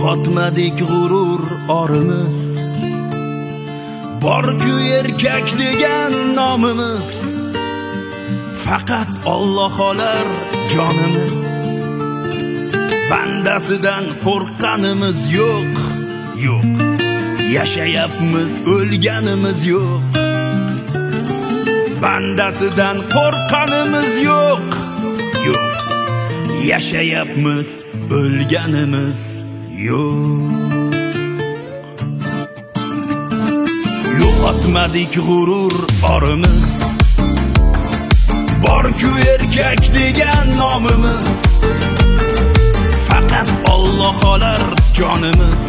yo'qotmadik g'urur orimiz, bor-ku erkak degan nomimiz, faqat Alloh olar jonimiz. Bandasidan qo'rqqanimiz yo'q, yo'q. Yashayapmiz, o'lganimiz yo'q. Bandasidan qo'rqqanimiz yo'q, yo'q. Yashayapmiz, o'lganimiz yo'q. Yo'qotmadik g'urur orimiz, bor-ku erkak degan nomimiz, faqat Alloh olar jonimiz.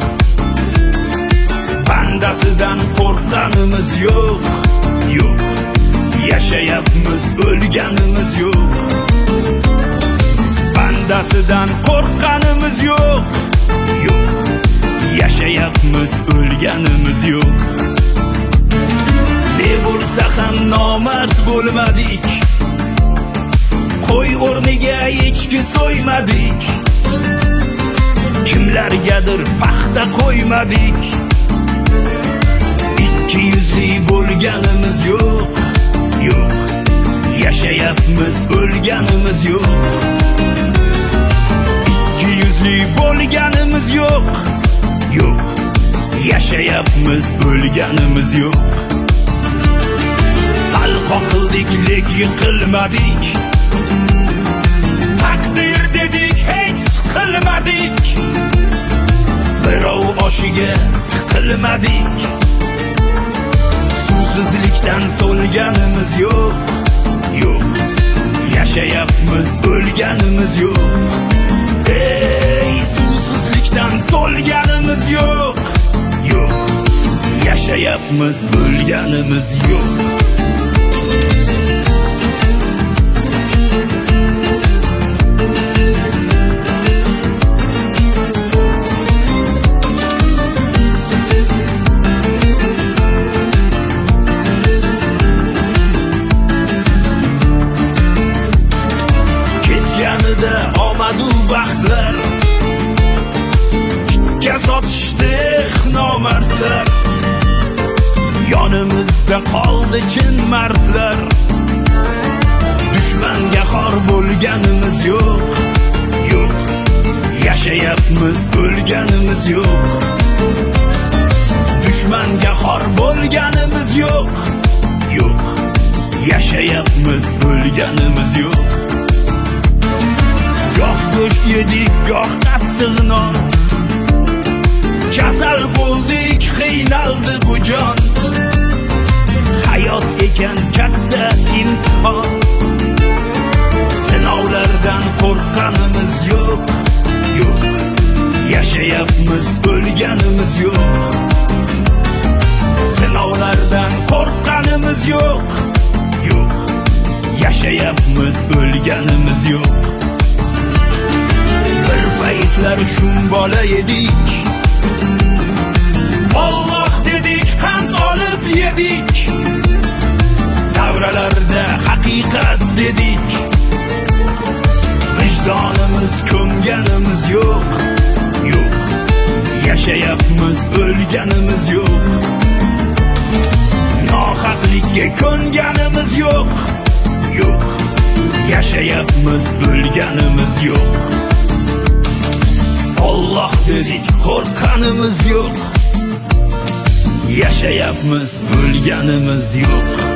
Bandasidan qo'rqqanimiz yo'q, yo'q. Yashayapmiz, o'lganimiz yo'q. Bandasidan qo'rqqanimiz yo'q, yo'q. Yashayapmiz, o'lganimiz yo'q. Ne bo'lsa ham nomard bo'lmadik, qo'y o'rniga echki so'ymadik, kimlargadir paxta qo'ymadik. Ikki yuzli bo'lganimiz yo'q, yo'q. Yashayapmiz, o'lganimiz yo'q. Ikki yuzli bo'lganimiz yo'q, yo'q. Yashayapmiz, o'lganimiz yo'q. Sal qoqildik, lek yiqilmadik, taqdir dedik, hech siqilmadik. Birov oshiga tiqilmadik, suvsizlikdan so'lganimiz yo'q, yo'q. Yashayapmiz, o'lganimiz yo'q. Ey, suvsizlikdan so'lganimiz yo'q, yo'q. Yashayapmiz, o'lganimiz yo'q. Omadu baxtlar kitga sotishdi nomardlar, yonimizda qoldi chin mardlar. Dushmanga xor bo'lganimiz yo'q, yo'q. Yashayapmiz, o'lganimiz yo'q. Dushmanga xor bo'lganimiz yo'q, yo'q. Yashayapmiz, o'lganimiz yo'q. Goh go'sht yedik, goh qattiq non, kasal bo'ldik, qiynaldi bu jon. Hayot ekan katta imtihon, sinovlardan qo'rqqanimiz yo'q, yo'q. Yashayapmiz, o'lganimiz yo'q. Sinovlardan qo'rqqanimiz yo'q, yo'q. Yashayapmiz, o'lganimiz yo'q. Bir paytlar shum bola edik, Alloh dedik, qand olib yedik. Davralarda haqiqat dedik, vijdonimiz ko'mganimiz yo'q, yo'q. Yashayapmiz, o'lganimiz yo'q. Nohaqlikka ko'nganimiz yo'q, yo'q. Yashayapmiz, o'lganimiz yo'q. Alloh dedik, qo'rqqanimiz yo'q. Yashayapmiz, o'lganimiz yo'q.